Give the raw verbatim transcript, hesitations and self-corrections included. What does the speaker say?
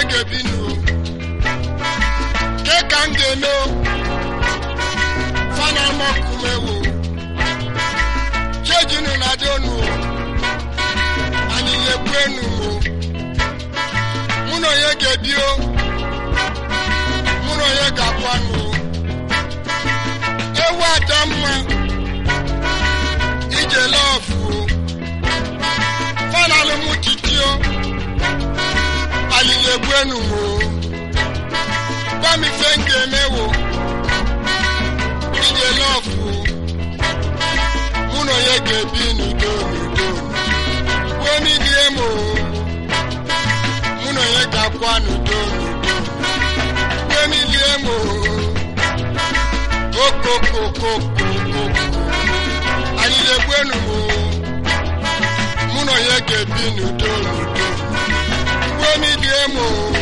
gebinu ke kangeno fana mokumewo chejinu na donu ani yekwenu muno ye gebio muno ye gakwanu ewa damma ije lofu fana le mutitio ali yekwenu ba mi fenge mewo ije lofu muno ye gebinu donu donu weni diemo muno ye gakwanu donu donu weni diemo koko koko koko ali yekwenu muno ye gebinu donu donu weni diemo